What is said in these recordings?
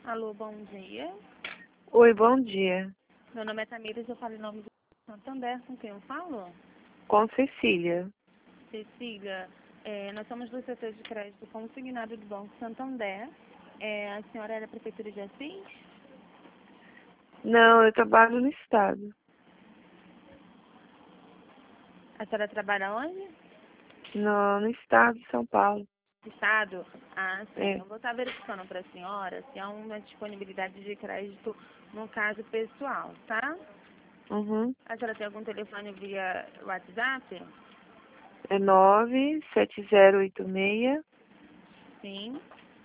Alô, bom dia. Oi, bom dia. Meu nome é Tamires, eu falo em nome do Santander. Com quem eu falo? Com Cecília. Cecília, nós somos do setor de crédito consignado do Banco Santander. A senhora é da Prefeitura de Assis? Não, eu trabalho no estado. A senhora trabalha onde? No estado de São Paulo. Estado? Ah, sim. É. Eu vou estar verificando para a senhora se há uma disponibilidade de crédito no caso pessoal, tá? Uhum. A senhora tem algum telefone via WhatsApp? É 97086-3814. Sim.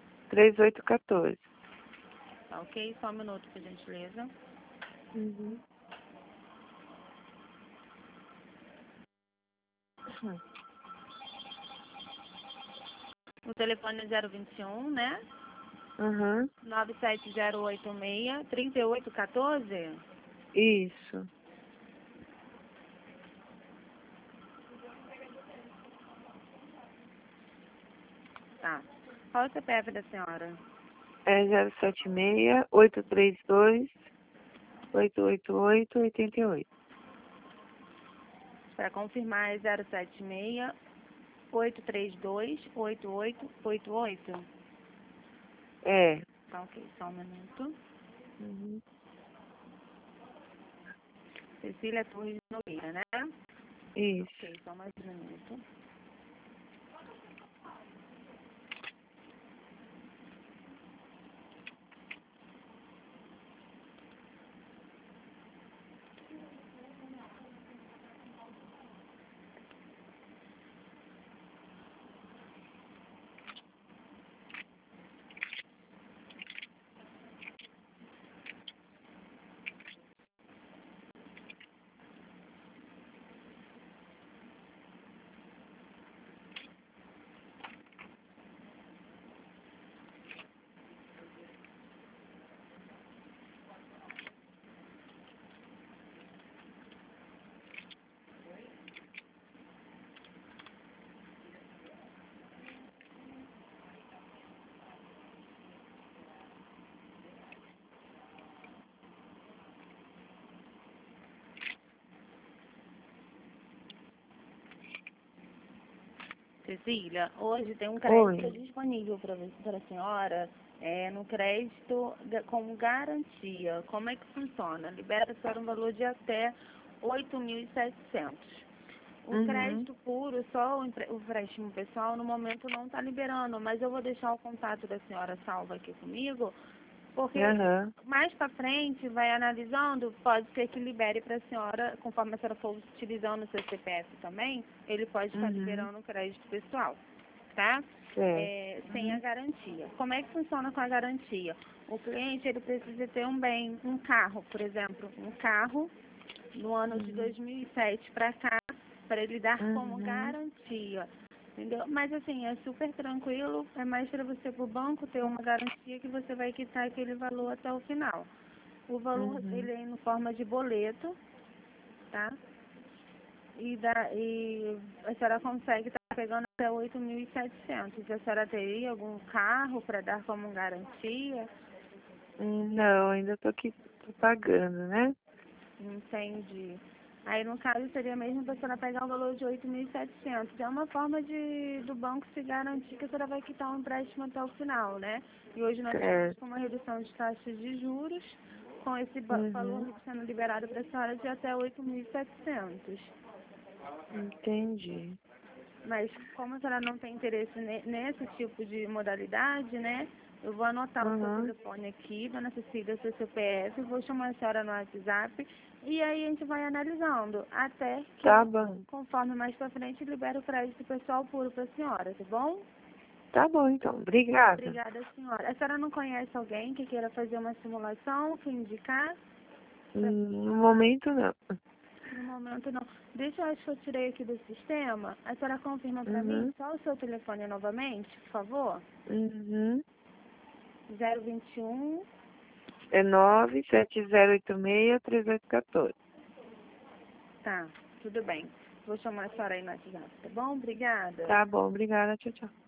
Tá ok? Só um minuto, por gentileza. Uhum. O telefone é 021, né? Uhum. 97086-3814. Isso. Tá. Qual é o CPF da senhora? É 076-832-888-88. Para confirmar, é 076-832-8888. É. Tá ok, só um minuto. Uhum. Cecília Torres Nogueira, né? Isso. Ok, só mais um minuto. Cecília, hoje tem um crédito Oi. disponível para a senhora, no crédito com garantia. Como é que funciona? Libera a senhora um valor de até 8.700. O Uhum. crédito puro, só o empréstimo pessoal, no momento não está liberando, mas eu vou deixar o contato da senhora salvo aqui comigo, porque Aham. mais para frente, vai analisando, pode ser que libere para a senhora, conforme a senhora for utilizando o seu CPF também, ele pode estar Uhum. liberando o crédito pessoal, tá? Certo. Sem a Uhum. garantia. Como é que funciona com a garantia? O cliente, ele precisa ter um bem, um carro, por exemplo, um carro no ano de Uhum. 2007 para cá, para ele dar como Uhum. garantia. Entendeu? Mas assim, é super tranquilo, é mais para você pro banco ter uma garantia que você vai quitar aquele valor até o final. O valor Uhum. ele é em forma de boleto, tá? E a senhora consegue estar pegando até 8.700. A senhora teria algum carro para dar como garantia? Não, ainda tô pagando, né? Entendi. Aí, no caso, seria mesmo para a senhora pegar o valor de 8.700. É uma forma do banco se garantir que a senhora vai quitar um empréstimo até o final, né? E hoje nós estamos Certo. com uma redução de taxas de juros, com esse valor Uhum. sendo liberado para a senhora de até 8.700. Entendi. Mas como a senhora não tem interesse nesse tipo de modalidade, né? Eu vou anotar o seu Uhum. telefone aqui, dona Cecília, seu CPF, vou chamar a senhora no WhatsApp e aí a gente vai analisando até que, Tá bom. conforme mais pra frente, libera o crédito pessoal puro pra senhora, tá bom? Tá bom, então. Obrigada. Obrigada, senhora. A senhora não conhece alguém que queira fazer uma simulação, que indicar? No momento, não. No momento não. Deixa eu, acho que eu tirei aqui do sistema. A senhora confirma pra mim Uhum. só o seu telefone novamente, por favor? Uhum. 021. É 97086-3814. Tá, tudo bem. Vou chamar a senhora aí no WhatsApp, tá bom? Obrigada. Tá bom, obrigada. Tchau, tchau.